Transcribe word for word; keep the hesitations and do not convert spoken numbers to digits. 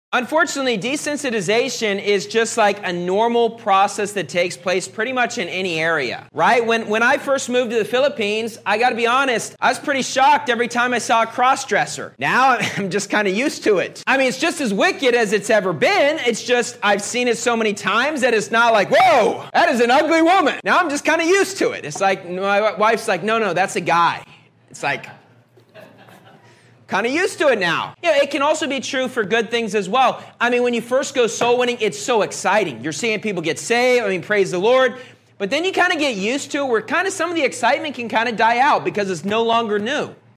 Unfortunately, desensitization is just like a normal process that takes place pretty much in any area, right? When when I first moved to the Philippines, I got to be honest, I was pretty shocked every time I saw a cross-dresser. Now I'm just kind of used to it. I mean, it's just as wicked as it's ever been. It's just I've seen it so many times that it's not like, whoa, that is an ugly woman. Now I'm just kind of used to it. It's like my wife's like, no, no, that's a guy. It's like, kind of used to it now. You know, it can also be true for good things as well. I mean, when you first go soul winning, it's so exciting. You're seeing people get saved. I mean, praise the Lord. But then you kind of get used to it where kind of some of the excitement can kind of die out because it's no longer new.